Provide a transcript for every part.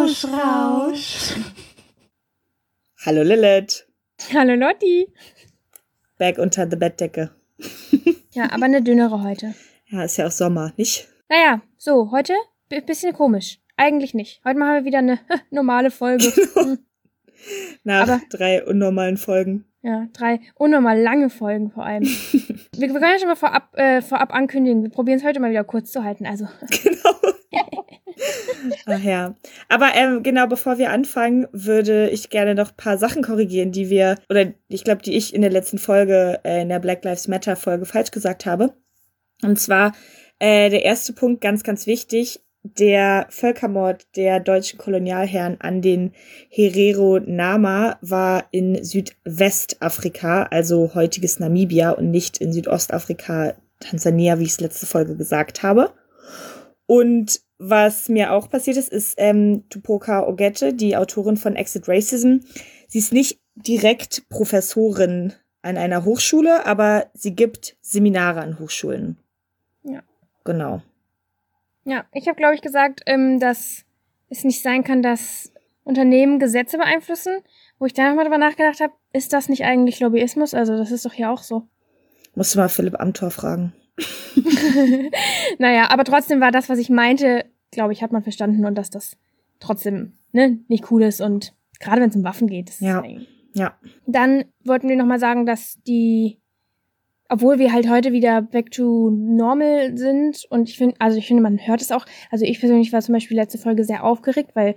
Rausch, Rausch. Hallo Lilith. Hallo Lotti. Back unter the Bettdecke. Ja, aber eine dünnere heute. Ja, ist ja auch Sommer, nicht? Naja, so, heute bisschen komisch. Eigentlich nicht. Heute machen wir wieder eine normale Folge. Genau. Nach 3 unnormalen Folgen. Ja, 3 unnormal lange Folgen vor allem. wir können ja schon mal vorab ankündigen. Wir probieren es heute mal wieder kurz zu halten. Also. Genau. Ach ja. Aber genau, bevor wir anfangen, würde ich gerne noch ein paar Sachen korrigieren, die ich in der letzten Folge, in der Black Lives Matter Folge falsch gesagt habe. Und zwar der erste Punkt, ganz, ganz wichtig, der Völkermord der deutschen Kolonialherren an den Herero Nama war in Südwestafrika, also heutiges Namibia und nicht in Südostafrika, Tansania, wie ich es letzte Folge gesagt habe. Und was mir auch passiert ist Tupoka Ogette, die Autorin von Exit Racism. Sie ist nicht direkt Professorin an einer Hochschule, aber sie gibt Seminare an Hochschulen. Ja. Genau. Ja, ich habe, glaube ich, gesagt, dass es nicht sein kann, dass Unternehmen Gesetze beeinflussen. Wo ich dann nochmal drüber nachgedacht habe, ist das nicht eigentlich Lobbyismus? Also das ist doch hier auch so. Musst du mal Philipp Amthor fragen. Naja, aber trotzdem war das, was ich meinte, glaube ich, hat man verstanden und dass das trotzdem nicht cool ist und gerade wenn es um Waffen geht. Ja. Dann wollten wir nochmal sagen, dass obwohl wir halt heute wieder back to normal sind und ich finde, man hört es auch, also ich persönlich war zum Beispiel letzte Folge sehr aufgeregt, weil,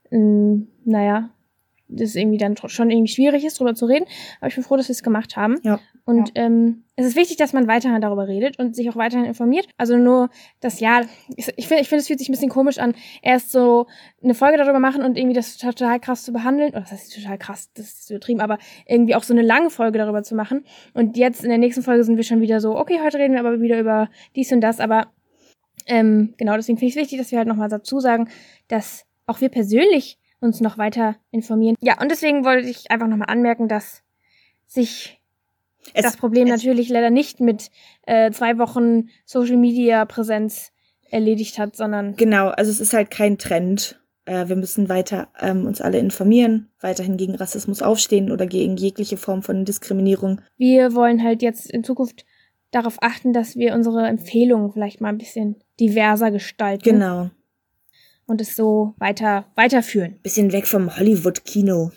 das irgendwie dann schon irgendwie schwierig ist, drüber zu reden, aber ich bin froh, dass wir es gemacht haben. Ja. Und es ist wichtig, dass man weiterhin darüber redet und sich auch weiterhin informiert. Also nur das ich finde, es fühlt sich ein bisschen komisch an, erst so eine Folge darüber machen und irgendwie das total krass zu behandeln. Oder das heißt total krass, das ist übertrieben, aber irgendwie auch so eine lange Folge darüber zu machen. Und jetzt in der nächsten Folge sind wir schon wieder so, okay, heute reden wir aber wieder über dies und das. Aber genau, deswegen finde ich es wichtig, dass wir halt nochmal dazu sagen, dass auch wir persönlich uns noch weiter informieren. Ja, und deswegen wollte ich einfach nochmal anmerken, dass sich das Problem natürlich leider nicht mit 2 Wochen Social-Media-Präsenz erledigt hat, sondern... Genau, also es ist halt kein Trend. Wir müssen weiter uns alle informieren, weiterhin gegen Rassismus aufstehen oder gegen jegliche Form von Diskriminierung. Wir wollen halt jetzt in Zukunft darauf achten, dass wir unsere Empfehlungen vielleicht mal ein bisschen diverser gestalten. Genau. Und es so weiterführen. Bisschen weg vom Hollywood-Kino.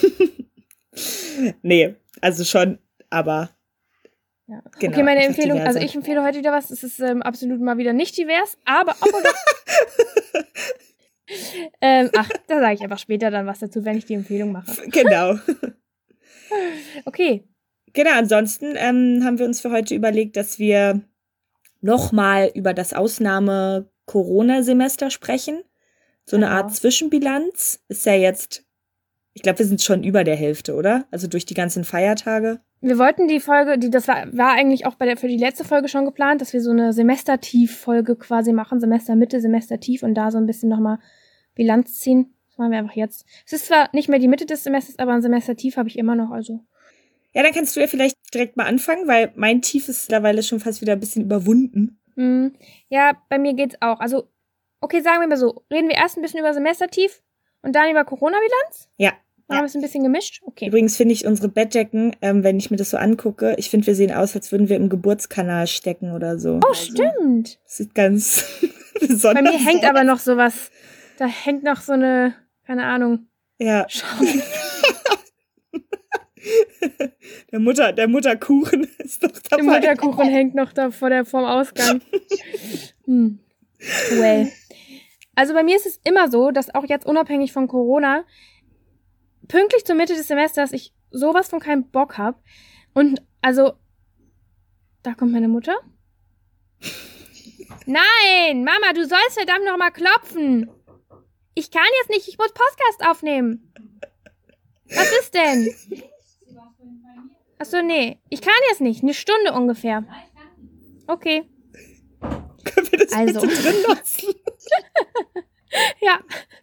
Nee, also schon, aber ja. Genau. Okay, meine Empfehlung, also ich empfehle heute wieder was, es ist absolut mal wieder nicht divers, aber auch da sage ich einfach später dann was dazu, wenn ich die Empfehlung mache. Genau. Okay. Genau, ansonsten haben wir uns für heute überlegt, dass wir nochmal über das Ausnahme-Corona-Semester sprechen. So eine Art Zwischenbilanz. Ist ja jetzt, ich glaube, wir sind schon über der Hälfte, oder? Also durch die ganzen Feiertage. Wir wollten die Folge, das war eigentlich auch für die letzte Folge schon geplant, dass wir so eine Semestertief-Folge quasi machen, Semestermitte, Semestertief und da so ein bisschen nochmal Bilanz ziehen. Das machen wir einfach jetzt. Es ist zwar nicht mehr die Mitte des Semesters, aber ein Semestertief habe ich immer noch, also. Ja, dann kannst du ja vielleicht direkt mal anfangen, weil mein Tief ist mittlerweile schon fast wieder ein bisschen überwunden. Ja, bei mir geht's auch. Also, okay, sagen wir mal so, reden wir erst ein bisschen über Semestertief und dann über Corona-Bilanz? Ja. Haben wir es ein bisschen gemischt? Okay. Übrigens finde ich unsere Bettdecken, wenn ich mir das so angucke, ich finde, wir sehen aus, als würden wir im Geburtskanal stecken oder so. Oh, also, stimmt. Sieht ganz besonders Bei mir hängt aber noch sowas, da hängt noch so eine, keine Ahnung. Ja. Der Mutterkuchen ist doch dabei. Der Mutterkuchen hängt noch da vorm Ausgang. Well. Also bei mir ist es immer so, dass auch jetzt unabhängig von Corona pünktlich zur Mitte des Semesters ich sowas von keinen Bock habe. Und also, da kommt meine Mutter. Nein, Mama, du sollst verdammt noch mal klopfen. Ich kann jetzt nicht, ich muss Podcast aufnehmen. Was ist denn? Achso, nee, ich kann jetzt nicht, 1 Stunde ungefähr. Okay. Können wir das bitte drin lassen? Ja.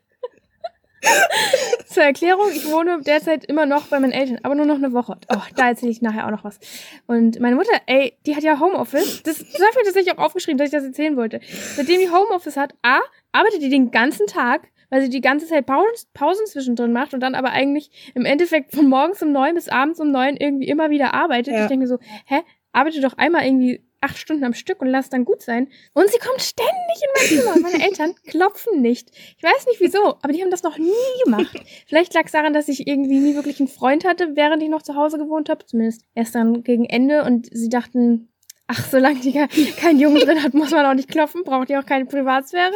Zur Erklärung, ich wohne derzeit immer noch bei meinen Eltern, aber nur noch eine Woche. Oh, da erzähle ich nachher auch noch was. Und meine Mutter, die hat ja Homeoffice. Das habe ich tatsächlich auch aufgeschrieben, dass ich das erzählen wollte. Seitdem die Homeoffice hat, arbeitet die den ganzen Tag weil sie die ganze Zeit Pausen zwischendrin macht und dann aber eigentlich im Endeffekt von morgens um 9 bis abends um 9 irgendwie immer wieder arbeitet. Ja. Ich denke mir so, arbeite doch einmal irgendwie 8 Stunden am Stück und lass dann gut sein. Und sie kommt ständig in mein Zimmer und meine Eltern klopfen nicht. Ich weiß nicht wieso, aber die haben das noch nie gemacht. Vielleicht lag es daran, dass ich irgendwie nie wirklich einen Freund hatte, während ich noch zu Hause gewohnt habe. Zumindest erst dann gegen Ende. Und sie dachten, ach, solange die keinen Jungen drin hat, muss man auch nicht klopfen. Braucht die auch keine Privatsphäre.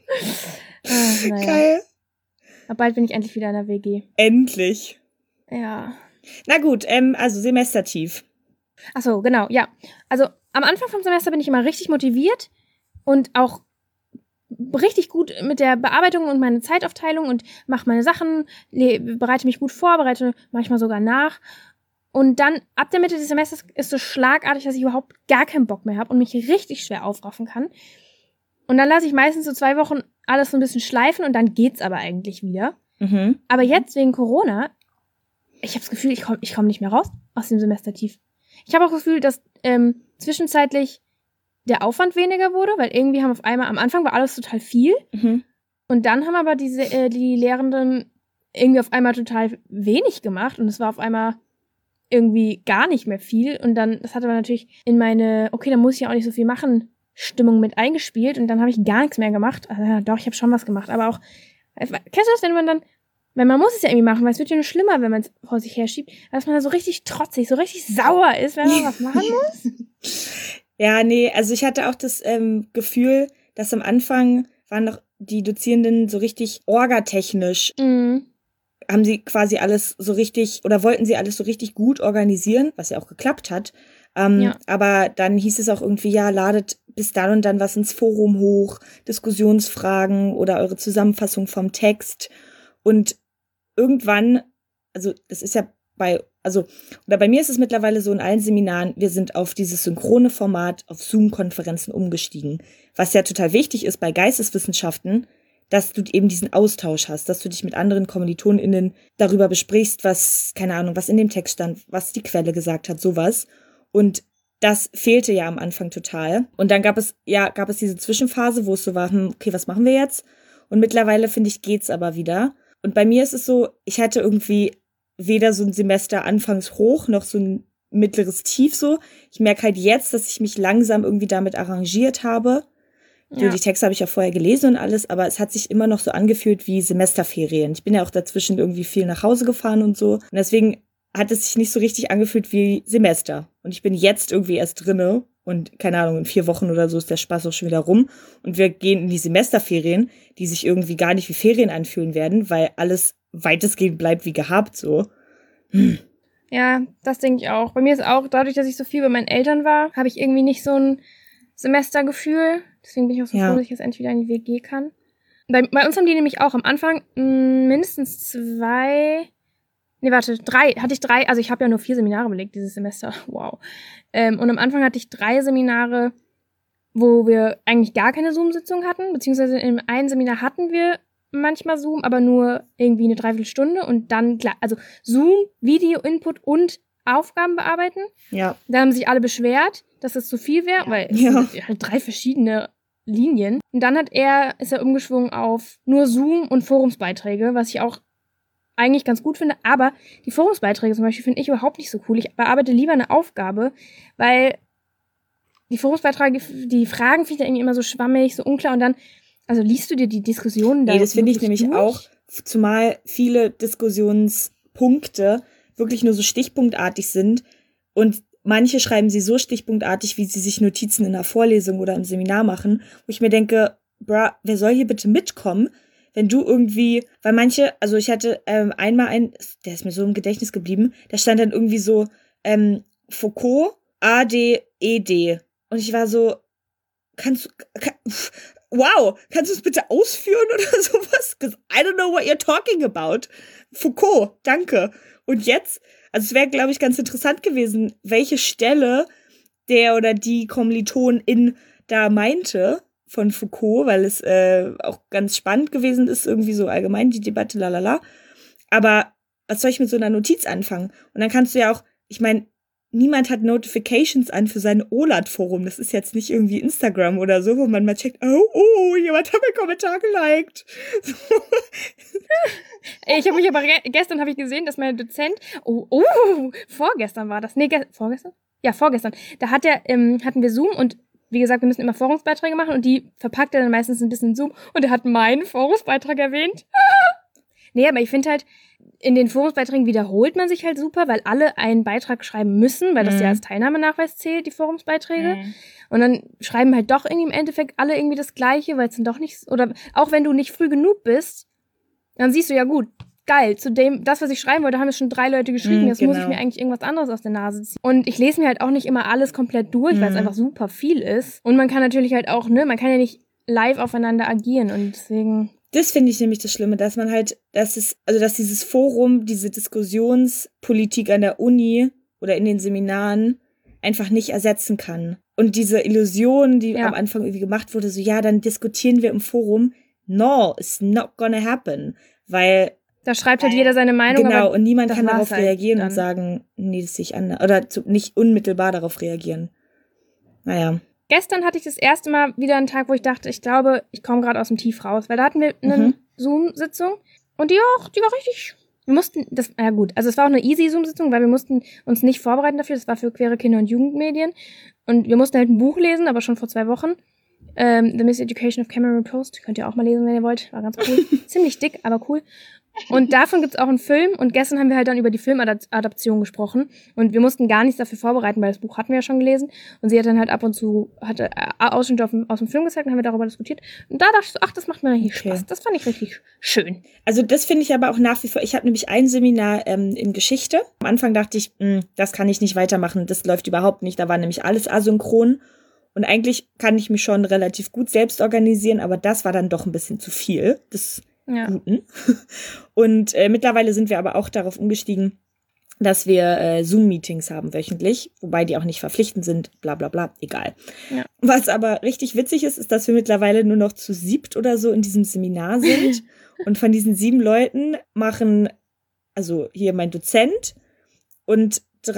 Naja. Geil. Aber bald bin ich endlich wieder in der WG. Endlich. Ja. Na gut, also semestertief. Ach so, genau, ja. Also am Anfang vom Semester bin ich immer richtig motiviert und auch richtig gut mit der Bearbeitung und meine Zeitaufteilung und mache meine Sachen, bereite mich gut vor, bereite manchmal sogar nach. Und dann ab der Mitte des Semesters ist so schlagartig, dass ich überhaupt gar keinen Bock mehr habe und mich richtig schwer aufraffen kann. Und dann lasse ich meistens so 2 Wochen alles so ein bisschen schleifen und dann geht's aber eigentlich wieder. Mhm. Aber jetzt wegen Corona, ich habe das Gefühl, ich komm nicht mehr raus aus dem Semestertief. Ich habe auch das Gefühl, dass zwischenzeitlich der Aufwand weniger wurde, weil irgendwie haben auf einmal, am Anfang war alles total viel. Mhm. Und dann haben aber die Lehrenden irgendwie auf einmal total wenig gemacht und es war auf einmal irgendwie gar nicht mehr viel. Und dann, das hat aber natürlich in meine, okay, dann muss ich ja auch nicht so viel machen, Stimmung mit eingespielt und dann habe ich gar nichts mehr gemacht. Also, doch, ich habe schon was gemacht, aber auch, kennst du das, wenn man muss es ja irgendwie machen, weil es wird ja nur schlimmer, wenn man es vor sich herschiebt, dass man da so richtig trotzig, so richtig sauer ist, wenn man was machen muss. Ja, nee, also ich hatte auch das Gefühl, dass am Anfang waren noch die Dozierenden so richtig orgatechnisch, haben sie quasi alles so richtig, oder wollten sie alles so richtig gut organisieren, was ja auch geklappt hat. Ja. Aber dann hieß es auch irgendwie, ja, ladet bis dann und dann was ins Forum hoch, Diskussionsfragen oder eure Zusammenfassung vom Text. Und irgendwann, also das ist ja bei mir ist es mittlerweile so in allen Seminaren, wir sind auf dieses synchrone Format, auf Zoom-Konferenzen umgestiegen. Was ja total wichtig ist bei Geisteswissenschaften, dass du eben diesen Austausch hast, dass du dich mit anderen KommilitonInnen darüber besprichst, was, keine Ahnung, was in dem Text stand, was die Quelle gesagt hat, sowas. Und das fehlte ja am Anfang total. Und dann gab es diese Zwischenphase, wo es so war, okay, was machen wir jetzt? Und mittlerweile, finde ich, geht's aber wieder. Und bei mir ist es so, ich hatte irgendwie weder so ein Semester anfangs hoch, noch so ein mittleres Tief so. Ich merke halt jetzt, dass ich mich langsam irgendwie damit arrangiert habe. Ja. Die Texte habe ich ja vorher gelesen und alles, aber es hat sich immer noch so angefühlt wie Semesterferien. Ich bin ja auch dazwischen irgendwie viel nach Hause gefahren und so. Und deswegen hat es sich nicht so richtig angefühlt wie Semester. Und ich bin jetzt irgendwie erst drinne und keine Ahnung, in 4 Wochen oder so ist der Spaß auch schon wieder rum. Und wir gehen in die Semesterferien, die sich irgendwie gar nicht wie Ferien anfühlen werden, weil alles weitestgehend bleibt wie gehabt, so. Ja, das denke ich auch. Bei mir ist auch, dadurch, dass ich so viel bei meinen Eltern war, habe ich irgendwie nicht so ein Semestergefühl. Deswegen bin ich auch so froh, dass ich jetzt endlich wieder in die WG kann. Bei uns haben die nämlich auch am Anfang mindestens 3, hatte ich 3, also ich habe ja nur 4 Seminare belegt dieses Semester, wow. Und am Anfang hatte ich 3 Seminare, wo wir eigentlich gar keine Zoom-Sitzung hatten, beziehungsweise in einem Seminar hatten wir manchmal Zoom, aber nur irgendwie eine Dreiviertelstunde und dann, also Zoom, Video-Input und Aufgaben bearbeiten. Ja. Da haben sich alle beschwert, dass das zu viel wäre, weil es sind halt 3 verschiedene Linien. Und dann ist er umgeschwungen auf nur Zoom und Forumsbeiträge, was ich auch eigentlich ganz gut finde, aber die Forumsbeiträge zum Beispiel finde ich überhaupt nicht so cool. Ich bearbeite lieber eine Aufgabe, weil die Forumsbeiträge, die Fragen finde ich irgendwie immer so schwammig, so unklar und dann, also liest du dir die Diskussionen da? Nee, das finde ich nämlich auch, zumal viele Diskussionspunkte wirklich nur so stichpunktartig sind und manche schreiben sie so stichpunktartig, wie sie sich Notizen in einer Vorlesung oder im Seminar machen, wo ich mir denke, wer soll hier bitte mitkommen? Wenn du irgendwie, weil manche, also ich hatte einmal der ist mir so im Gedächtnis geblieben, da stand dann irgendwie so Foucault, ADED. Und ich war so, kannst du es bitte ausführen oder sowas? Because I don't know what you're talking about. Foucault, danke. Und jetzt, also es wäre, glaube ich, ganz interessant gewesen, welche Stelle der oder die Kommilitonin da meinte von Foucault, weil es auch ganz spannend gewesen ist, irgendwie so allgemein die Debatte, lalala. Aber was soll ich mit so einer Notiz anfangen? Und dann kannst du ja auch, ich meine, niemand hat Notifications an für sein OLAD-Forum. Das ist jetzt nicht irgendwie Instagram oder so, wo man mal checkt, oh, jemand hat meinen Kommentar geliked. Ich habe mich aber gestern habe ich gesehen, dass mein Dozent, vorgestern war das, vorgestern? Ja, vorgestern. Da hatten wir Zoom und wie gesagt, wir müssen immer Forumsbeiträge machen und die verpackt er dann meistens ein bisschen in Zoom und er hat meinen Forumsbeitrag erwähnt. Nee, aber ich finde halt, in den Forumsbeiträgen wiederholt man sich halt super, weil alle einen Beitrag schreiben müssen, weil das ja als Teilnahmenachweis zählt, die Forumsbeiträge. Und dann schreiben halt doch irgendwie im Endeffekt alle irgendwie das Gleiche, weil es dann doch nicht, oder auch wenn du nicht früh genug bist, dann siehst du ja gut, geil, das, was ich schreiben wollte, haben jetzt schon 3 Leute geschrieben, jetzt muss ich mir eigentlich irgendwas anderes aus der Nase ziehen. Und ich lese mir halt auch nicht immer alles komplett durch, weil es einfach super viel ist. Und man kann natürlich halt auch, man kann ja nicht live aufeinander agieren und deswegen... Das finde ich nämlich das Schlimme, dass man halt, dass dieses Forum, diese Diskussionspolitik an der Uni oder in den Seminaren einfach nicht ersetzen kann. Und diese Illusion, die am Anfang irgendwie gemacht wurde, so, ja, dann diskutieren wir im Forum. No, it's not gonna happen. Weil da schreibt halt jeder seine Meinung. Genau, und niemand kann darauf reagieren und sagen, nee, das sehe ich anders. Oder nicht unmittelbar darauf reagieren. Naja. Gestern hatte ich das erste Mal wieder einen Tag, wo ich dachte, ich glaube, ich komme gerade aus dem Tief raus. Weil da hatten wir eine Zoom-Sitzung und die war richtig... Wir mussten, also es war auch eine easy Zoom-Sitzung, weil wir mussten uns nicht vorbereiten dafür. Das war für queere Kinder- und Jugendmedien. Und wir mussten halt ein Buch lesen, aber schon vor 2 Wochen. The Miseducation of Cameron Post. Könnt ihr auch mal lesen, wenn ihr wollt. War ganz cool. Ziemlich dick, aber cool. Und davon gibt's auch einen Film. Und gestern haben wir halt dann über die Filmadaption gesprochen. Und wir mussten gar nichts dafür vorbereiten, weil das Buch hatten wir ja schon gelesen. Und sie hat dann halt ab und zu Ausschnitte aus dem Film gezeigt und haben wir darüber diskutiert. Und da dachte ich so, das macht mir richtig Spaß. Das fand ich richtig schön. Also das finde ich aber auch nach wie vor. Ich habe nämlich ein Seminar in Geschichte. Am Anfang dachte ich, das kann ich nicht weitermachen. Das läuft überhaupt nicht. Da war nämlich alles asynchron. Und eigentlich kann ich mich schon relativ gut selbst organisieren, aber das war dann doch ein bisschen zu viel des Guten. Und mittlerweile sind wir aber auch darauf umgestiegen, dass wir Zoom-Meetings haben wöchentlich, wobei die auch nicht verpflichtend sind, bla bla bla, egal. Ja. Was aber richtig witzig ist, dass wir mittlerweile nur noch zu 7 oder so in diesem Seminar sind. Und von diesen 7 Leuten machen, also hier mein Dozent und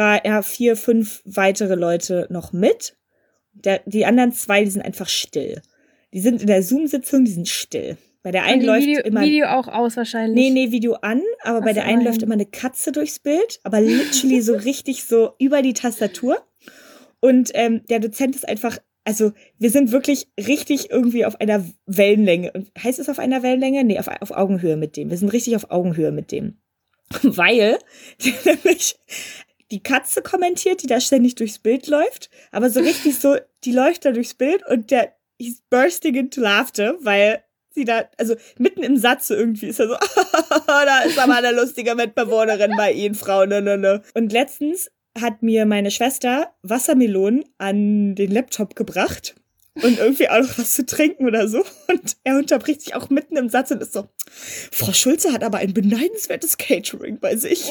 4, 5 weitere Leute noch mit. Die anderen 2, die sind einfach still. Die sind in der Zoom-Sitzung, die sind still. Bei der einen läuft immer... Video auch aus wahrscheinlich. Nee, Video an, aber bei der einen läuft immer eine Katze durchs Bild, aber literally so richtig so über die Tastatur. Und der Dozent ist einfach, also wir sind wirklich richtig irgendwie auf einer Wellenlänge. Heißt es auf einer Wellenlänge? Nee, auf Augenhöhe mit dem. Wir sind richtig auf Augenhöhe mit dem. Weil der nämlich... die Katze kommentiert, die da ständig durchs Bild läuft, aber so richtig so, die läuft da durchs Bild und he's bursting into laughter, weil sie da, also mitten im Satz so irgendwie ist er so, da ist aber eine lustige Mitbewohnerin bei Ihnen, Frau, ne. Und letztens hat mir meine Schwester Wassermelonen an den Laptop gebracht und irgendwie auch noch was zu trinken oder so. Und er unterbricht sich auch mitten im Satz und ist so, Frau Schulze hat aber ein beneidenswertes Catering bei sich.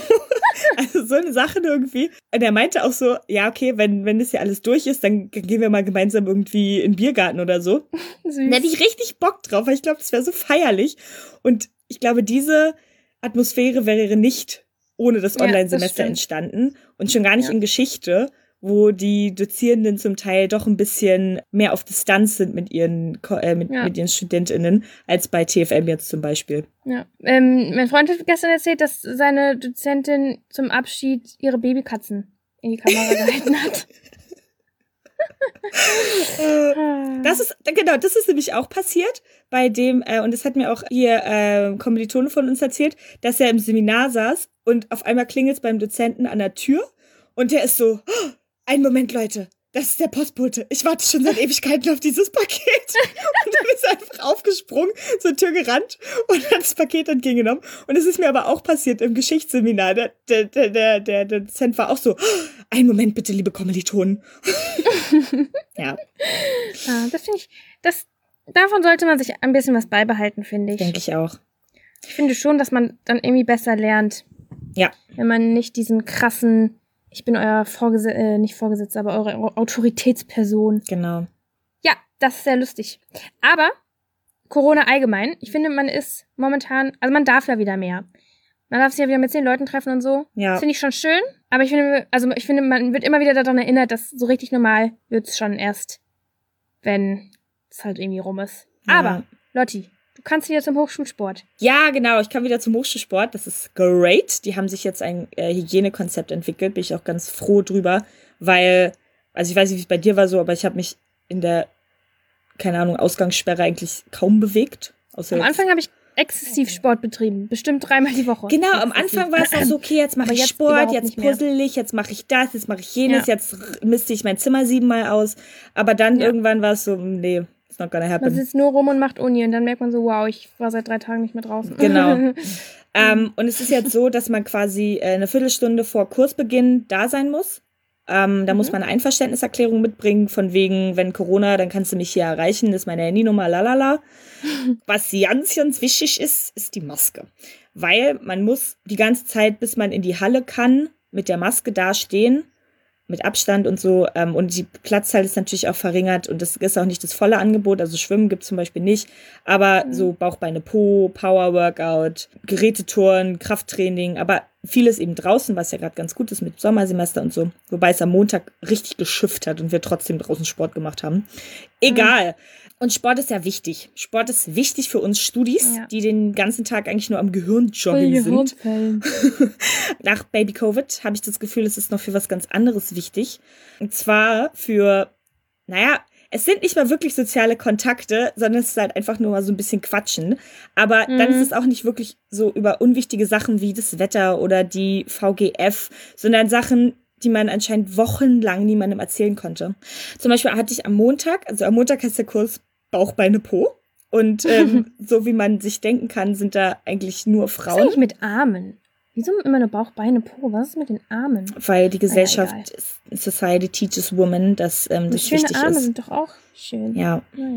Also so eine Sache irgendwie. Und er meinte auch so, ja, okay, wenn das hier alles durch ist, dann gehen wir mal gemeinsam irgendwie in den Biergarten oder so. Süß. Da hätte ich richtig Bock drauf, weil ich glaube, das wäre so feierlich. Und ich glaube, diese Atmosphäre wäre nicht ohne das Online-Semester entstanden. Und schon gar nicht in Geschichte, wo die Dozierenden zum Teil doch ein bisschen mehr auf Distanz sind mit ihren StudentInnen, als bei TFM jetzt zum Beispiel. Ja. Mein Freund hat gestern erzählt, dass seine Dozentin zum Abschied ihre Babykatzen in die Kamera gehalten hat. Das ist nämlich auch passiert bei dem, und das hat mir auch hier Kommilitone von uns erzählt, dass er im Seminar saß und auf einmal klingelt es beim Dozenten an der Tür und der ist so, einen Moment, Leute, das ist der Postbote. Ich warte schon seit Ewigkeiten auf dieses Paket. Und dann ist er einfach aufgesprungen, zur Tür gerannt und hat das Paket entgegengenommen. Und es ist mir aber auch passiert im Geschichtsseminar. Der Dozent war auch so, einen Moment bitte, liebe Kommilitonen. Ja. Das finde ich, davon sollte man sich ein bisschen was beibehalten, finde ich. Denke ich auch. Ich finde schon, dass man dann irgendwie besser lernt. Ja. Wenn man nicht diesen krassen, ich bin euer nicht Vorgesetzter, aber eure Autoritätsperson. Genau. Ja, das ist sehr lustig. Aber Corona allgemein, ich finde, man ist momentan, also man darf ja wieder mehr. Man darf sich ja wieder mit 10 Leuten treffen und so. Ja. Das finde ich schon schön. Aber ich finde, man wird immer wieder daran erinnert, dass so richtig normal wird's schon erst, wenn es halt irgendwie rum ist. Ja. Aber, Lotti, du kannst wieder zum Hochschulsport. Ja, genau. Ich kann wieder zum Hochschulsport. Das ist great. Die haben sich jetzt ein Hygienekonzept entwickelt. Bin ich auch ganz froh drüber, weil, also ich weiß nicht, wie es bei dir war so, aber ich habe mich in der, keine Ahnung, Ausgangssperre eigentlich kaum bewegt. Am Anfang habe ich exzessiv Sport betrieben. Bestimmt 3-mal die Woche. Genau, am Anfang war es auch so, okay, jetzt mache ich Sport, jetzt puzzle ich, jetzt mache ich das, jetzt mache ich jenes, jetzt misste ich mein Zimmer 7-mal aus. Aber dann irgendwann war es so, nee, it's not gonna happen. Man sitzt nur rum und macht Uni und dann merkt man so, wow, ich war seit 3 Tagen nicht mehr draußen. Genau. Und es ist jetzt so, dass man quasi eine Viertelstunde vor Kursbeginn da sein muss. Da muss man eine Einverständniserklärung mitbringen, von wegen, wenn Corona, dann kannst du mich hier erreichen, das ist meine Handynummer, lalala. Was ganz, ganz wichtig ist die Maske. Weil man muss die ganze Zeit, bis man in die Halle kann, mit der Maske dastehen, mit Abstand und so. Und die Platzzahl ist natürlich auch verringert und das ist auch nicht das volle Angebot. Also Schwimmen gibt es zum Beispiel nicht. Aber so Bauch, Beine, Po, Power-Workout, Gerätetouren, Krafttraining, aber vieles eben draußen, was ja gerade ganz gut ist mit Sommersemester und so. Wobei es am Montag richtig geschifft hat und wir trotzdem draußen Sport gemacht haben. Egal. Und Sport ist ja wichtig. Sport ist wichtig für uns Studis, die den ganzen Tag eigentlich nur am Gehirnjogging sind. Nach Baby-Covid habe ich das Gefühl, es ist noch für was ganz anderes wichtig. Und zwar für, es sind nicht mal wirklich soziale Kontakte, sondern es ist halt einfach nur mal so ein bisschen Quatschen. Aber dann ist es auch nicht wirklich so über unwichtige Sachen wie das Wetter oder die VGF, sondern Sachen, die man anscheinend wochenlang niemandem erzählen konnte. Zum Beispiel hatte ich am Montag heißt der Kurs Bauch, Beine, Po. Und so wie man sich denken kann, sind da eigentlich nur Frauen. Was ist eigentlich mit Armen? Wieso immer nur Bauch, Beine, Po? Was ist mit den Armen? Weil die Gesellschaft, Society teaches women, dass das wichtig ist. Schöne Arme sind doch auch schön. Ja.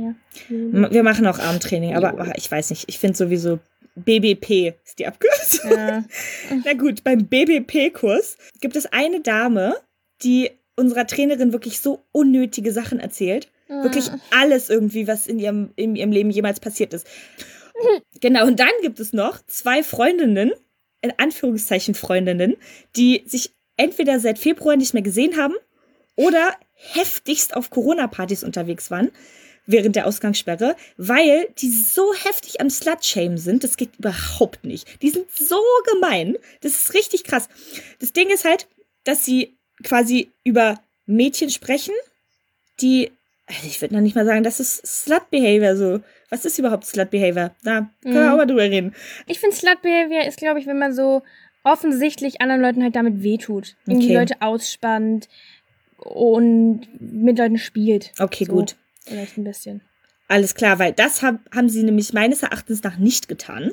Wir machen auch Armtraining, aber ich weiß nicht. Ich finde sowieso BBP ist die Abkürzung. Ja. Na gut, beim BBP-Kurs gibt es eine Dame, die unserer Trainerin wirklich so unnötige Sachen erzählt. Wirklich alles irgendwie, was in ihrem Leben jemals passiert ist. Genau, und dann gibt es noch 2 Freundinnen, in Anführungszeichen Freundinnen, die sich entweder seit Februar nicht mehr gesehen haben oder heftigst auf Corona-Partys unterwegs waren während der Ausgangssperre, weil die so heftig am Slut-Shame sind, das geht überhaupt nicht. Die sind so gemein, das ist richtig krass. Das Ding ist halt, dass sie quasi über Mädchen sprechen, die, also ich würde noch nicht mal sagen, das ist Slut-Behavior so. Was ist überhaupt Slut-Behavior? Da können wir auch mal drüber reden. Ich finde, Slut-Behavior ist, glaube ich, wenn man so offensichtlich anderen Leuten halt damit wehtut. Irgendwie Leute ausspannt und mit Leuten spielt. Okay, so. Gut. Vielleicht ein bisschen. Alles klar, weil das haben sie nämlich meines Erachtens nach nicht getan.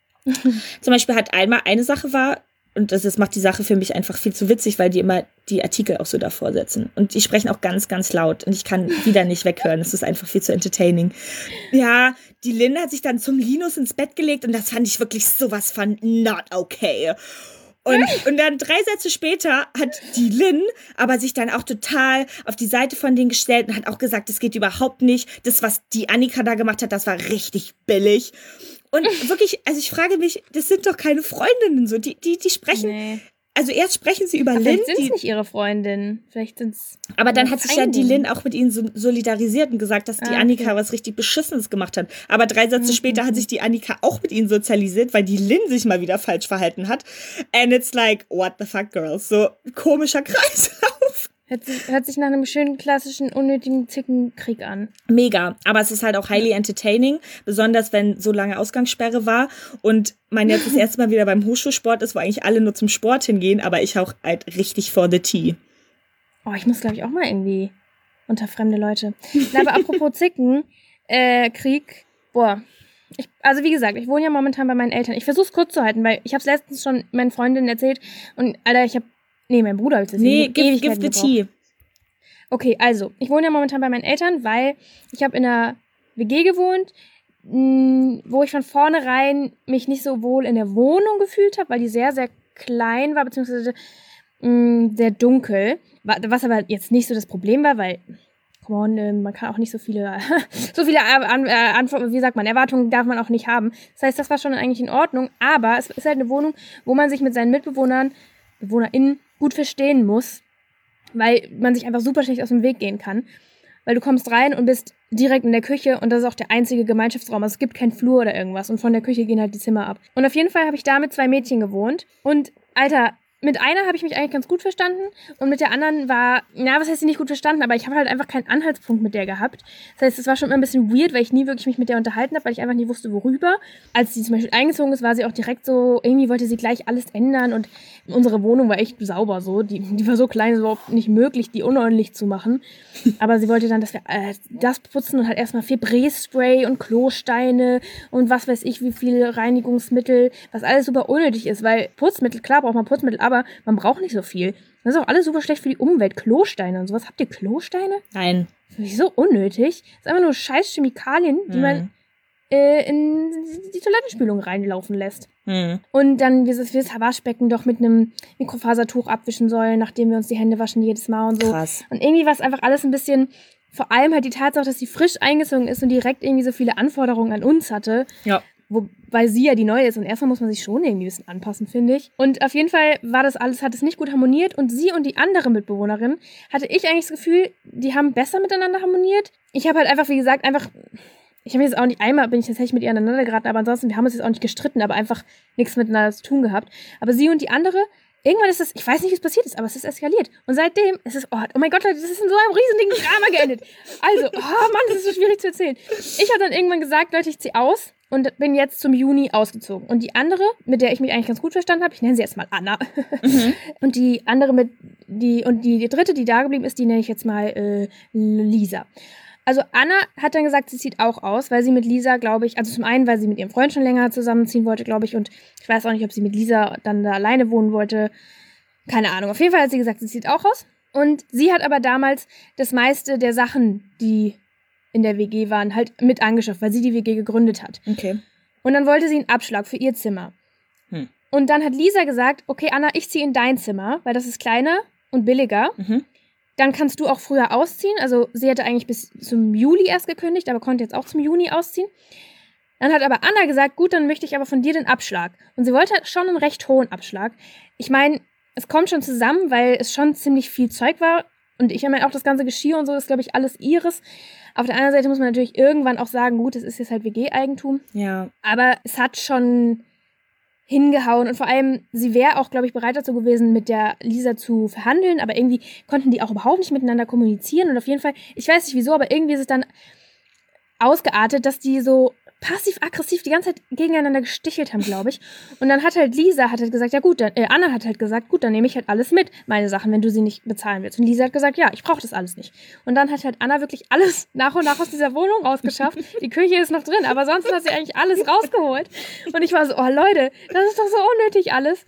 Zum Beispiel hat einmal eine Sache war, und das macht die Sache für mich einfach viel zu witzig, weil die immer die Artikel auch so davor setzen. Und die sprechen auch ganz, ganz laut. Und ich kann wieder nicht weghören. Es ist einfach viel zu entertaining. Ja, die Lynn hat sich dann zum Linus ins Bett gelegt und das fand ich wirklich sowas von not okay. Und dann 3 Sätze später hat die Lynn aber sich dann auch total auf die Seite von denen gestellt und hat auch gesagt, das geht überhaupt nicht. Das, was die Annika da gemacht hat, das war richtig billig. Und wirklich, also ich frage mich, das sind doch keine Freundinnen so. Die sprechen, nee. Also erst sprechen sie über Lynn. Vielleicht sind es nicht ihre Freundinnen. Vielleicht sind es. Aber dann hat sich ja die Lynn auch mit ihnen solidarisiert und gesagt, dass die Annika was richtig Beschissenes gemacht hat. Aber 3 Sätze später hat sich die Annika auch mit ihnen sozialisiert, weil die Lynn sich mal wieder falsch verhalten hat. And it's like, what the fuck, girls? So komischer Kreislauf. Hört sich nach einem schönen, klassischen, unnötigen Zickenkrieg an. Mega. Aber es ist halt auch highly entertaining. Besonders, wenn so lange Ausgangssperre war. Und man jetzt das erste Mal wieder beim Hochschulsport ist, wo eigentlich alle nur zum Sport hingehen. Aber ich auch halt richtig for the tea. Oh, ich muss, glaube ich, auch mal irgendwie unter fremde Leute. Na, aber apropos Krieg. Boah. Also wie gesagt, ich wohne ja momentan bei meinen Eltern. Ich versuche es kurz zu halten, weil ich habe es letztens schon meinen Freundinnen erzählt. Und Alter, mein Bruder hat es erzählt. Nee, give the tea. Okay, also, ich wohne ja momentan bei meinen Eltern, weil ich habe in einer WG gewohnt, wo ich von vornherein mich nicht so wohl in der Wohnung gefühlt habe, weil die sehr, sehr klein war, beziehungsweise sehr dunkel. Was aber jetzt nicht so das Problem war, weil come on, man kann auch nicht so viele Erwartungen darf man auch nicht haben. Das heißt, das war schon eigentlich in Ordnung, aber es ist halt eine Wohnung, wo man sich mit seinen BewohnerInnen gut verstehen muss, weil man sich einfach super schlecht aus dem Weg gehen kann. Weil du kommst rein und bist direkt in der Küche und das ist auch der einzige Gemeinschaftsraum. Also es gibt keinen Flur oder irgendwas und von der Küche gehen halt die Zimmer ab. Und auf jeden Fall habe ich da mit 2 Mädchen gewohnt und, Alter, mit einer habe ich mich eigentlich ganz gut verstanden und mit der anderen was heißt sie nicht gut verstanden, aber ich habe halt einfach keinen Anhaltspunkt mit der gehabt. Das heißt, es war schon immer ein bisschen weird, weil ich nie wirklich mich mit der unterhalten habe, weil ich einfach nie wusste, worüber. Als sie zum Beispiel eingezogen ist, war sie auch direkt so, irgendwie wollte sie gleich alles ändern und unsere Wohnung war echt sauber so. Die war so klein, es war überhaupt nicht möglich, die unordentlich zu machen. Aber sie wollte dann, dass wir das putzen und halt erstmal Febreze-Spray und Klosteine und was weiß ich, wie viel Reinigungsmittel, was alles super unnötig ist, weil Putzmittel, klar braucht man Putzmittel, aber man braucht nicht so viel. Das ist auch alles super schlecht für die Umwelt. Klosteine und sowas. Habt ihr Klosteine? Nein. Finde ich so unnötig. Das ist einfach nur scheiß Chemikalien, die man in die Toilettenspülung reinlaufen lässt. Und dann wir das Waschbecken doch mit einem Mikrofasertuch abwischen sollen, nachdem wir uns die Hände waschen jedes Mal und so. Krass. Und irgendwie war es einfach alles ein bisschen, vor allem halt die Tatsache, dass sie frisch eingezogen ist und direkt irgendwie so viele Anforderungen an uns hatte. Ja. Wobei sie ja die Neue ist und erstmal muss man sich schon irgendwie ein bisschen anpassen, finde ich. Und auf jeden Fall hat es nicht gut harmoniert und sie und die andere Mitbewohnerin hatte ich eigentlich das Gefühl, die haben besser miteinander harmoniert. Ich habe halt einfach, wie gesagt, ich habe jetzt auch nicht, einmal bin ich tatsächlich mit ihr aneinander geraten, aber ansonsten, wir haben uns jetzt auch nicht gestritten, aber einfach nichts miteinander zu tun gehabt. Aber sie und die andere, irgendwann ist ich weiß nicht, wie es passiert ist, aber es ist eskaliert. Und seitdem ist es, oh mein Gott, Leute, das ist in so einem riesigen Drama geendet. Also, oh Mann, das ist so schwierig zu erzählen. Ich habe dann irgendwann gesagt, Leute, ich ziehe aus und bin jetzt zum Juni ausgezogen. Und die andere, mit der ich mich eigentlich ganz gut verstanden habe, ich nenne sie jetzt mal Anna. Und die andere die dritte, die da geblieben ist, die nenne ich jetzt mal Lisa. Also Anna hat dann gesagt, sie zieht auch aus, weil sie mit Lisa, glaube ich, also zum einen, weil sie mit ihrem Freund schon länger zusammenziehen wollte, glaube ich, und ich weiß auch nicht, ob sie mit Lisa dann da alleine wohnen wollte. Keine Ahnung. Auf jeden Fall hat sie gesagt, sie zieht auch aus. Und sie hat aber damals das meiste der Sachen, die in der WG waren, halt mit angeschafft, weil sie die WG gegründet hat. Okay. Und dann wollte sie einen Abschlag für ihr Zimmer. Und dann hat Lisa gesagt, okay, Anna, ich ziehe in dein Zimmer, weil das ist kleiner und billiger. Dann kannst du auch früher ausziehen. Also sie hätte eigentlich bis zum Juli erst gekündigt, aber konnte jetzt auch zum Juni ausziehen. Dann hat aber Anna gesagt, gut, dann möchte ich aber von dir den Abschlag. Und sie wollte schon einen recht hohen Abschlag. Ich meine, es kommt schon zusammen, weil es schon ziemlich viel Zeug war. Und ich meine auch das ganze Geschirr und so ist, glaube ich, alles ihres. Auf der anderen Seite muss man natürlich irgendwann auch sagen, gut, es ist jetzt halt WG-Eigentum. Ja. Aber es hat schon hingehauen und vor allem, sie wäre auch, glaube ich, bereit dazu gewesen, mit der Lisa zu verhandeln, aber irgendwie konnten die auch überhaupt nicht miteinander kommunizieren und auf jeden Fall, ich weiß nicht wieso, aber irgendwie ist es dann ausgeartet, dass die so passiv-aggressiv die ganze Zeit gegeneinander gestichelt haben, glaube ich. Und dann hat halt Lisa gesagt, ja gut, Anna hat halt gesagt, gut, dann nehme ich halt alles mit, meine Sachen, wenn du sie nicht bezahlen willst. Und Lisa hat gesagt, ja, ich brauche das alles nicht. Und dann hat halt Anna wirklich alles nach und nach aus dieser Wohnung rausgeschafft. Die Küche ist noch drin, aber sonst hat sie eigentlich alles rausgeholt. Und ich war so, oh Leute, das ist doch so unnötig alles.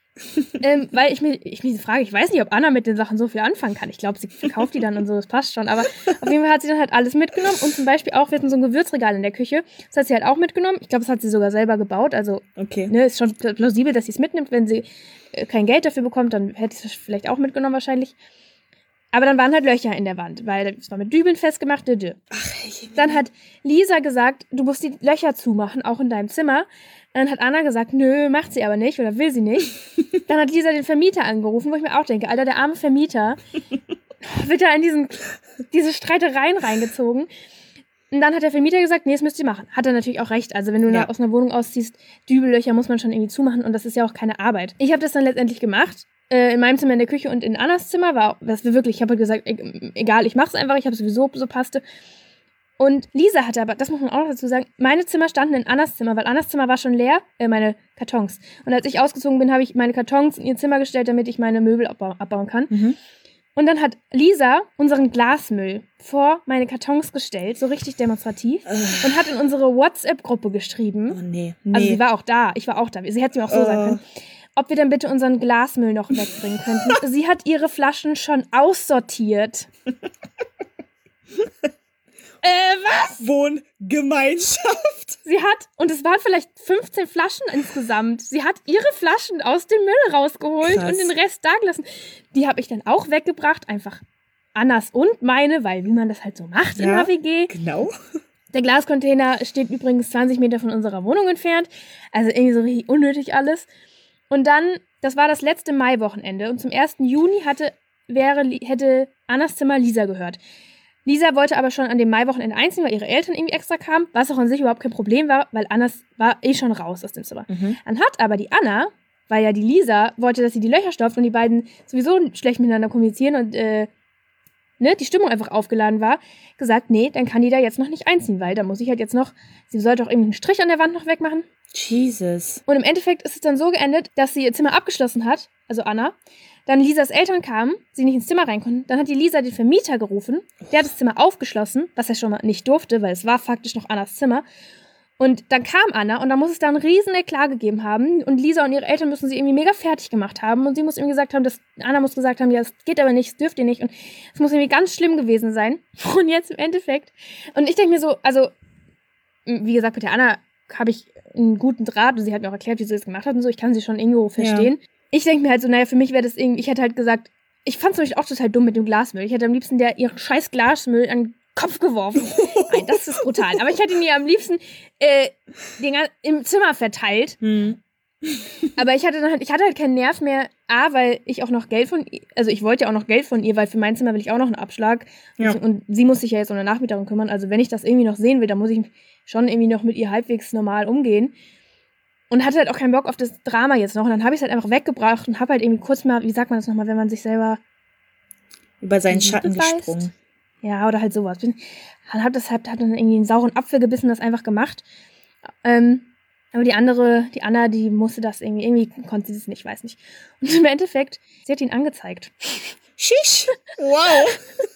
Weil ich mich frage, ich weiß nicht, ob Anna mit den Sachen so viel anfangen kann. Ich glaube, sie verkauft die dann und so, das passt schon. Aber auf jeden Fall hat sie dann halt alles mitgenommen und zum Beispiel auch, wir hatten so ein Gewürzregal in der Küche. Das hat sie halt auch mitgenommen. Ich glaube, das hat sie sogar selber gebaut. Also, ist schon plausibel, dass sie es mitnimmt. Wenn sie kein Geld dafür bekommt, dann hätte sie es vielleicht auch mitgenommen wahrscheinlich. Aber dann waren halt Löcher in der Wand, weil es war mit Dübeln festgemacht. Dann hat Lisa gesagt, du musst die Löcher zumachen, auch in deinem Zimmer. Dann hat Anna gesagt, nö, macht sie aber nicht oder will sie nicht. Dann hat Lisa den Vermieter angerufen, wo ich mir auch denke, Alter, der arme Vermieter wird da in diese Streitereien reingezogen. Und dann hat der Vermieter gesagt, nee, das müsst ihr machen. Hat er natürlich auch recht. Also wenn du aus einer Wohnung ausziehst, Dübellöcher muss man schon irgendwie zumachen und das ist ja auch keine Arbeit. Ich habe das dann letztendlich gemacht. In meinem Zimmer in der Küche und in Annas Zimmer ich habe halt gesagt, egal, ich mach's einfach, ich habe sowieso so passte. Und Lisa hatte aber, das muss man auch noch dazu sagen, meine Zimmer standen in Annas Zimmer, weil Annas Zimmer war schon leer, meine Kartons. Und als ich ausgezogen bin, habe ich meine Kartons in ihr Zimmer gestellt, damit ich meine Möbel abbauen kann. Und dann hat Lisa unseren Glasmüll vor meine Kartons gestellt, so richtig demonstrativ, und hat in unsere WhatsApp-Gruppe geschrieben. Oh nee. Also sie war auch da, ich war auch da. Sie hätte mir auch so sagen können, ob wir dann bitte unseren Glasmüll noch wegbringen könnten. Sie hat ihre Flaschen schon aussortiert. Was? Wohngemeinschaft. Und es waren vielleicht 15 Flaschen insgesamt. Sie hat ihre Flaschen aus dem Müll rausgeholt und den Rest da gelassen. Die habe ich dann auch weggebracht, einfach Annas und meine, weil wie man das halt so macht in der WG. Genau. Der Glascontainer steht übrigens 20 Meter von unserer Wohnung entfernt. Also irgendwie so richtig unnötig alles. Und dann, das war das letzte Maiwochenende. Und zum 1. Juni hätte Annas Zimmer Lisa gehört. Lisa wollte aber schon an dem Maiwochenende einziehen, weil ihre Eltern irgendwie extra kamen. Was auch an sich überhaupt kein Problem war, weil Annas war schon raus aus dem Zimmer. Dann hat aber die Anna, weil ja die Lisa wollte, dass sie die Löcher stopft und die beiden sowieso schlecht miteinander kommunizieren und die Stimmung einfach aufgeladen war, gesagt, nee, dann kann die da jetzt noch nicht einziehen, weil da muss ich halt jetzt noch, sie sollte auch irgendwie einen Strich an der Wand noch wegmachen. Jesus. Und im Endeffekt ist es dann so geendet, dass sie ihr Zimmer abgeschlossen hat, also Anna, dann Lisas Eltern kamen, sie nicht ins Zimmer rein konnten, dann hat die Lisa den Vermieter gerufen, der hat das Zimmer aufgeschlossen, was er schon mal nicht durfte, weil es war faktisch noch Annas Zimmer. Und dann kam Anna und da muss es da einen riesen Eklat gegeben haben und Lisa und ihre Eltern müssen sie irgendwie mega fertig gemacht haben und sie muss irgendwie gesagt haben, Anna muss gesagt haben, ja, es geht aber nicht, es dürft ihr nicht und es muss irgendwie ganz schlimm gewesen sein. Und jetzt im Endeffekt, und ich denke mir so, also, wie gesagt, mit der Anna habe ich einen guten Draht und sie hat mir auch erklärt, wie sie das gemacht hat und so, ich kann sie schon irgendwo verstehen. Ja. Ich denke mir halt so, naja, für mich wäre das irgendwie, ich hätte halt gesagt, ich fand es nämlich auch total dumm mit dem Glasmüll. Ich hätte am liebsten ihren scheiß Glasmüll an den Kopf geworfen. Nein, das ist brutal. Aber ich hätte ihn ihr am liebsten im Zimmer verteilt. Aber ich hatte halt keinen Nerv mehr. Weil ich auch noch Geld von ihr, also ich wollte ja auch noch Geld von ihr, weil für mein Zimmer will ich auch noch einen Abschlag. Ja. Und sie muss sich ja jetzt um eine Nachmieterin kümmern. Also wenn ich das irgendwie noch sehen will, dann muss ich schon irgendwie noch mit ihr halbwegs normal umgehen. Und hatte halt auch keinen Bock auf das Drama jetzt noch. Und dann habe ich es halt einfach weggebracht und habe halt irgendwie kurz mal, wie sagt man das nochmal, wenn man sich selber über seinen Schatten gesprungen. Ja, oder halt sowas. Dann hat dann irgendwie einen sauren Apfel gebissen, das einfach gemacht. Aber die Anna, die musste das irgendwie konnte sie das nicht, weiß nicht. Und im Endeffekt, sie hat ihn angezeigt. Shish! Wow!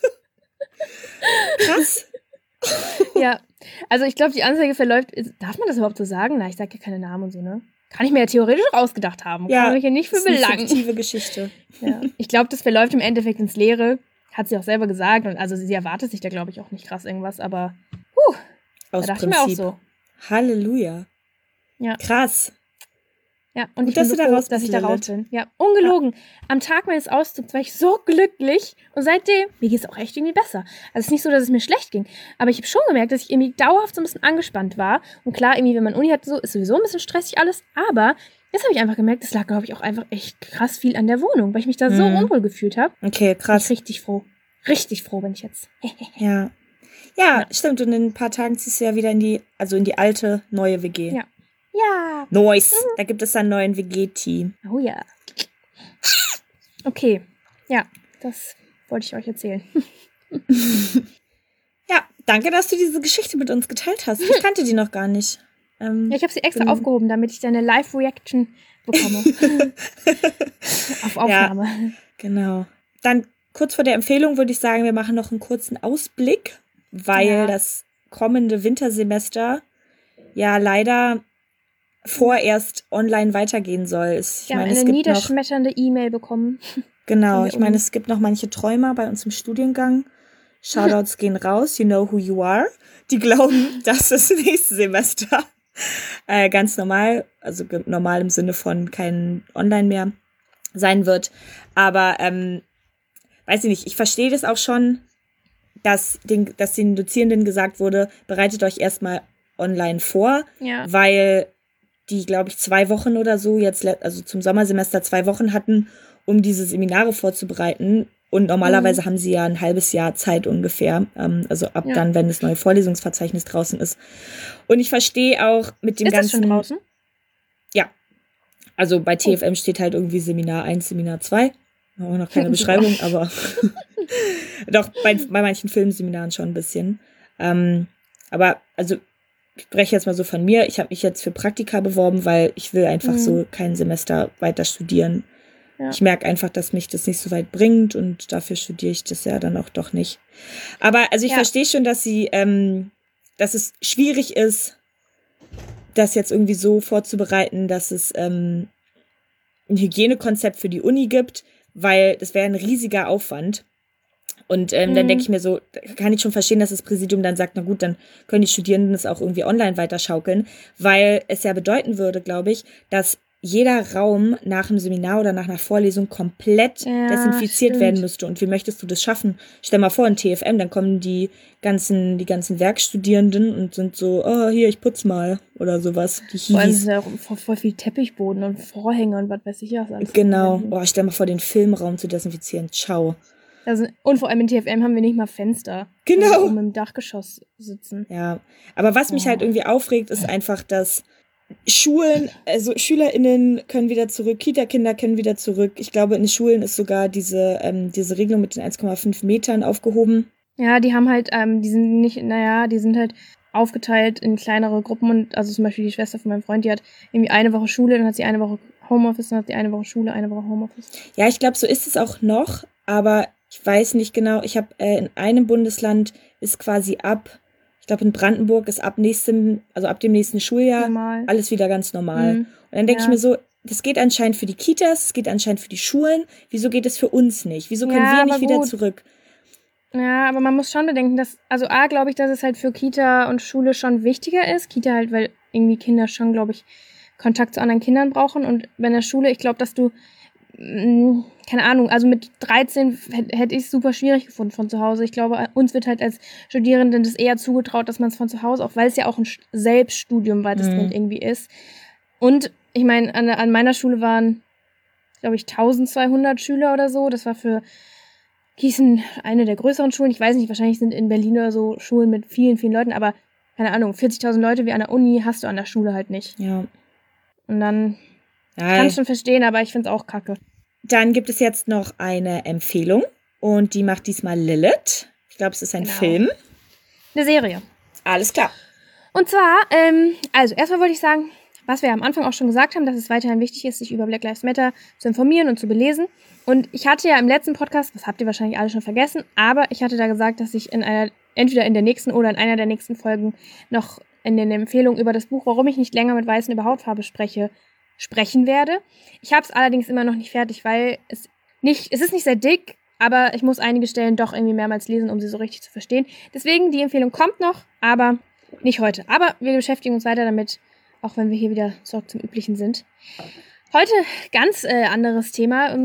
Krass! Ja, also ich glaube, die Anzeige verläuft, darf man das überhaupt so sagen? Na, ich sage ja keine Namen und so, ne? Kann ich mir ja theoretisch ausgedacht haben. Ja, kann mich ja nicht für belangen. Eine fiktive Geschichte. Ja. Ich glaube, das verläuft im Endeffekt ins Leere. Hat sie auch selber gesagt. Und also sie erwartet sich da, glaube ich, auch nicht krass irgendwas. Aber aus da dachte Prinzip. Ich mir auch so. Halleluja. Ja. Krass. Ja, und ich bin so froh, dass ich da raus bin. Ja, ungelogen. Ja. Am Tag meines Auszugs war ich so glücklich. Und seitdem, mir geht es auch echt irgendwie besser. Also es ist nicht so, dass es mir schlecht ging. Aber ich habe schon gemerkt, dass ich irgendwie dauerhaft so ein bisschen angespannt war. Und klar, irgendwie, wenn man Uni hat, so ist sowieso ein bisschen stressig alles. Aber jetzt habe ich einfach gemerkt, es lag, glaube ich, auch einfach echt krass viel an der Wohnung. Weil ich mich da so unwohl gefühlt habe. Okay, krass. Bin ich richtig froh. Richtig froh bin ich jetzt. Ja. Ja, stimmt. Und in ein paar Tagen ziehst du ja wieder in die alte, neue WG. Ja. Ja. Nice. Da gibt es einen neuen WG-Team. Oh ja. Okay. Ja, das wollte ich euch erzählen. Ja, danke, dass du diese Geschichte mit uns geteilt hast. Ich kannte die noch gar nicht. Ja, ich habe sie extra aufgehoben, damit ich deine Live-Reaction bekomme. Auf Aufnahme. Ja, genau. Dann kurz vor der Empfehlung würde ich sagen, wir machen noch einen kurzen Ausblick, weil das kommende Wintersemester ja leider vorerst online weitergehen soll. Ich meine, eine niederschmetternde E-Mail bekommen. Genau, ich meine, es gibt noch manche Träumer bei uns im Studiengang. Shoutouts gehen raus, you know who you are. Die glauben, dass das nächste Semester ganz normal, also normal im Sinne von kein Online mehr sein wird. Aber, weiß ich nicht, ich verstehe das auch schon, dass den Dozierenden gesagt wurde, bereitet euch erstmal online vor, weil die, glaube ich, 2 Wochen oder so jetzt, also zum Sommersemester 2 Wochen hatten, um diese Seminare vorzubereiten. Und normalerweise haben sie ja ein halbes Jahr Zeit ungefähr. Also ab dann, wenn das neue Vorlesungsverzeichnis draußen ist. Und ich verstehe auch mit dem ganzen... Ist das schon draußen? Ja. Also bei TFM steht halt irgendwie Seminar 1, Seminar 2. Auch noch keine Beschreibung, aber doch bei manchen Filmseminaren schon ein bisschen. Aber also ich spreche jetzt mal so von mir. Ich habe mich jetzt für Praktika beworben, weil ich will einfach so kein Semester weiter studieren. Ja. Ich merke einfach, dass mich das nicht so weit bringt und dafür studiere ich das ja dann auch doch nicht. Aber also ich verstehe schon, dass es schwierig ist, das jetzt irgendwie so vorzubereiten, dass es ein Hygienekonzept für die Uni gibt, weil das wäre ein riesiger Aufwand. Und dann denke ich mir so, kann ich schon verstehen, dass das Präsidium dann sagt, na gut, dann können die Studierenden das auch irgendwie online weiterschaukeln, weil es ja bedeuten würde, glaube ich, dass jeder Raum nach einem Seminar oder nach einer Vorlesung komplett desinfiziert werden müsste. Und wie möchtest du das schaffen? Stell mal vor, in TFM, dann kommen die ganzen Werkstudierenden und sind so, oh, hier, ich putz mal oder sowas. Die Vor allem ist ja voll viel Teppichboden und Vorhänge und was weiß ich was alles. Genau. Oh, stell mal vor, den Filmraum zu desinfizieren. Ciao. Und vor allem in TFM haben wir nicht mal Fenster. Genau. Wenn wir oben im Dachgeschoss sitzen. Ja, aber was mich halt irgendwie aufregt, ist einfach, dass Schulen, also SchülerInnen können wieder zurück, Kita-Kinder können wieder zurück. Ich glaube, in den Schulen ist sogar diese Regelung mit den 1,5 Metern aufgehoben. Ja, die haben halt, die sind halt aufgeteilt in kleinere Gruppen und also zum Beispiel die Schwester von meinem Freund, die hat irgendwie eine Woche Schule, dann hat sie eine Woche Homeoffice, dann hat sie eine Woche Schule, eine Woche Homeoffice. Ja, ich glaube, so ist es auch noch, aber ich weiß nicht genau. Ich habe in einem Bundesland ist quasi ich glaube in Brandenburg ist ab dem nächsten Schuljahr normal. Alles wieder ganz normal. Und dann denke ich mir so, das geht anscheinend für die Kitas, es geht anscheinend für die Schulen. Wieso geht es für uns nicht? Wieso können wir nicht wieder zurück? Ja, aber man muss schon bedenken, dass, also glaube ich, dass es halt für Kita und Schule schon wichtiger ist. Kita halt, weil irgendwie Kinder schon, glaube ich, Kontakt zu anderen Kindern brauchen. Und bei der Schule, ich glaube, dass du, keine Ahnung, also mit 13 hätte ich es super schwierig gefunden von zu Hause. Ich glaube, uns wird halt als Studierenden das eher zugetraut, dass man es von zu Hause, auch weil es ja auch ein Selbststudium weitestgehend irgendwie ist. Und ich meine, an meiner Schule waren, glaube ich, 1200 Schüler oder so. Das war für Gießen eine der größeren Schulen. Ich weiß nicht, wahrscheinlich sind in Berlin oder so Schulen mit vielen, vielen Leuten, aber keine Ahnung, 40.000 Leute wie an der Uni hast du an der Schule halt nicht. Ja. Und dann kann ich schon verstehen, aber ich finde es auch kacke. Dann gibt es jetzt noch eine Empfehlung und die macht diesmal Lilith. Ich glaube, es ist ein Film. Eine Serie. Alles klar. Und zwar, also erstmal wollte ich sagen, was wir am Anfang auch schon gesagt haben, dass es weiterhin wichtig ist, sich über Black Lives Matter zu informieren und zu belesen. Und ich hatte ja im letzten Podcast, das habt ihr wahrscheinlich alle schon vergessen, aber ich hatte da gesagt, dass ich entweder in der nächsten oder in einer der nächsten Folgen noch in den Empfehlungen über das Buch Warum ich nicht länger mit Weißen über Hautfarbe sprechen werde. Ich habe es allerdings immer noch nicht fertig, weil es ist nicht sehr dick, aber ich muss einige Stellen doch irgendwie mehrmals lesen, um sie so richtig zu verstehen. Deswegen, die Empfehlung kommt noch, aber nicht heute. Aber wir beschäftigen uns weiter damit, auch wenn wir hier wieder zurück zum Üblichen sind. Heute ganz anderes Thema.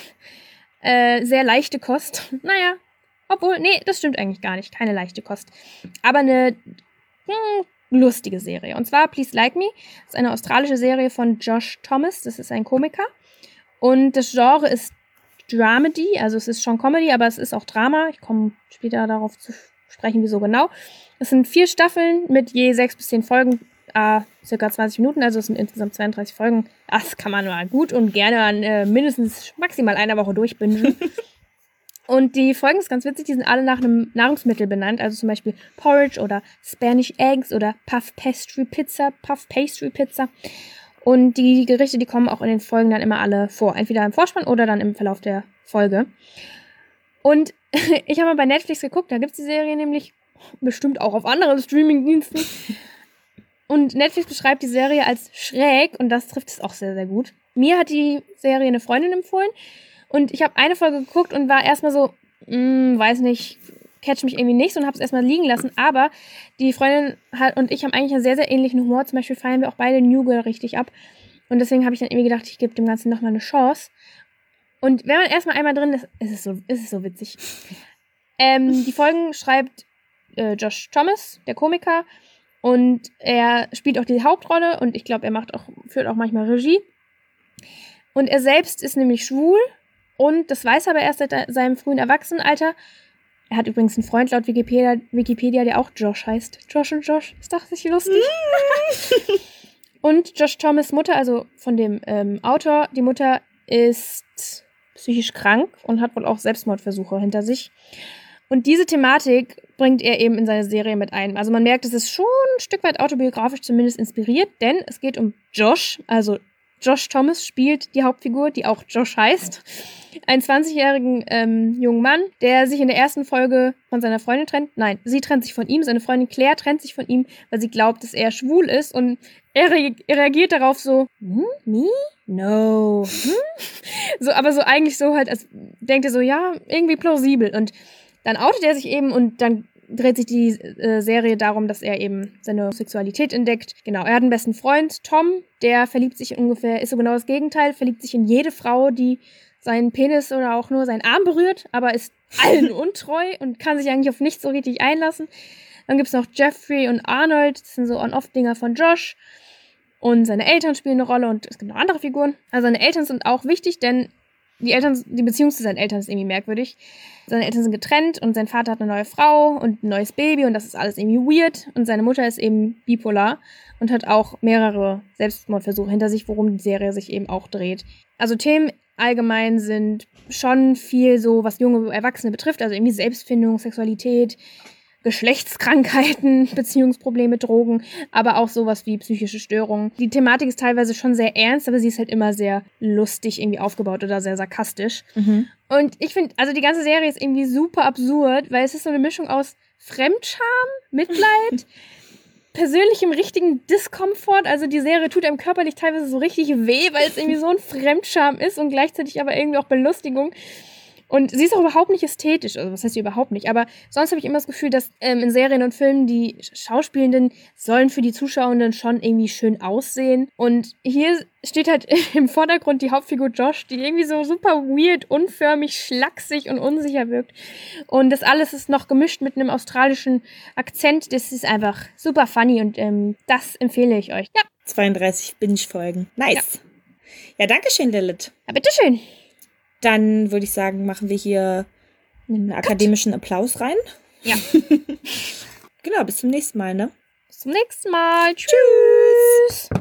Sehr leichte Kost. Naja, obwohl, nee, das stimmt eigentlich gar nicht. Keine leichte Kost. Aber eine lustige Serie. Und zwar Please Like Me. Das ist eine australische Serie von Josh Thomas. Das ist ein Komiker. Und das Genre ist Dramedy. Also es ist schon Comedy, aber es ist auch Drama. Ich komme später darauf zu sprechen, wieso genau. Es sind 4 Staffeln mit je 6 bis 10 Folgen. Circa 20 Minuten, also es sind insgesamt 32 Folgen. Das kann man mal gut und gerne an mindestens maximal einer Woche durchbingen. Und die Folgen ist ganz witzig, die sind alle nach einem Nahrungsmittel benannt, also zum Beispiel Porridge oder Spanish Eggs oder Puff Pastry Pizza. Und die Gerichte, die kommen auch in den Folgen dann immer alle vor, entweder im Vorspann oder dann im Verlauf der Folge. Und ich habe mal bei Netflix geguckt, da gibt es die Serie nämlich bestimmt auch auf anderen Streamingdiensten. Und Netflix beschreibt die Serie als schräg und das trifft es auch sehr, sehr gut. Mir hat die Serie eine Freundin empfohlen und ich habe eine Folge geguckt und war erstmal so, weiß nicht, catch mich irgendwie nicht so und habe es erstmal liegen lassen. Aber die Freundin und ich haben eigentlich einen sehr, sehr ähnlichen Humor. Zum Beispiel feiern wir auch beide New Girl richtig ab. Und deswegen habe ich dann irgendwie gedacht, ich gebe dem Ganzen nochmal eine Chance. Und wenn man erstmal einmal drin ist, ist es so witzig. Die Folgen schreibt Josh Thomas, der Komiker. Und er spielt auch die Hauptrolle und ich glaube, führt auch manchmal Regie. Und er selbst ist nämlich schwul und das weiß er aber erst seit seinem frühen Erwachsenenalter. Er hat übrigens einen Freund laut Wikipedia, der auch Josh heißt. Josh und Josh, ist doch nicht lustig. Und Josh Thomas' Mutter, also von dem Autor, die Mutter ist psychisch krank und hat wohl auch Selbstmordversuche hinter sich. Und diese Thematik bringt er eben in seine Serie mit ein. Also man merkt, es ist schon ein Stück weit autobiografisch zumindest inspiriert, denn es geht um Josh. Also Josh Thomas spielt die Hauptfigur, die auch Josh heißt. Einen 20-jährigen jungen Mann, der sich in der ersten Folge von seiner Freundin trennt. Nein, sie trennt sich von ihm. Seine Freundin Claire trennt sich von ihm, weil sie glaubt, dass er schwul ist. Und er reagiert darauf so, me? No. So, aber so eigentlich so halt, als denkt er so, ja, irgendwie plausibel. Und dann outet er sich eben und dann dreht sich die Serie darum, dass er eben seine Sexualität entdeckt. Genau, er hat einen besten Freund, Tom, der verliebt sich ist so genau das Gegenteil, verliebt sich in jede Frau, die seinen Penis oder auch nur seinen Arm berührt, aber ist allen untreu und kann sich eigentlich auf nichts so richtig einlassen. Dann gibt's noch Jeffrey und Arnold, das sind so On-Off-Dinger von Josh. Und seine Eltern spielen eine Rolle und es gibt noch andere Figuren. Also seine Eltern sind auch wichtig, denn die Beziehung zu seinen Eltern ist irgendwie merkwürdig. Seine Eltern sind getrennt und sein Vater hat eine neue Frau und ein neues Baby und das ist alles irgendwie weird. Und seine Mutter ist eben bipolar und hat auch mehrere Selbstmordversuche hinter sich, worum die Serie sich eben auch dreht. Also Themen allgemein sind schon viel so, was junge Erwachsene betrifft, also irgendwie Selbstfindung, Sexualität, Geschlechtskrankheiten, Beziehungsprobleme, Drogen, aber auch sowas wie psychische Störungen. Die Thematik ist teilweise schon sehr ernst, aber sie ist halt immer sehr lustig irgendwie aufgebaut oder sehr sarkastisch. Mhm. Und ich finde, also die ganze Serie ist irgendwie super absurd, weil es ist so eine Mischung aus Fremdscham, Mitleid, persönlichem richtigen Diskomfort. Also die Serie tut einem körperlich teilweise so richtig weh, weil es irgendwie so ein Fremdscham ist und gleichzeitig aber irgendwie auch Belustigung. Und sie ist auch überhaupt nicht ästhetisch, also was heißt sie überhaupt nicht, aber sonst habe ich immer das Gefühl, dass in Serien und Filmen die Schauspielenden sollen für die Zuschauenden schon irgendwie schön aussehen. Und hier steht halt im Vordergrund die Hauptfigur Josh, die irgendwie so super weird, unförmig, schlaksig und unsicher wirkt. Und das alles ist noch gemischt mit einem australischen Akzent. Das ist einfach super funny und das empfehle ich euch. Ja. 32 Binge-Folgen. Nice. Ja, danke schön, Lilith. Ja, bitteschön. Dann würde ich sagen, machen wir hier einen akademischen Applaus rein. Ja. Genau, bis zum nächsten Mal, ne? Bis zum nächsten Mal. Tschüss.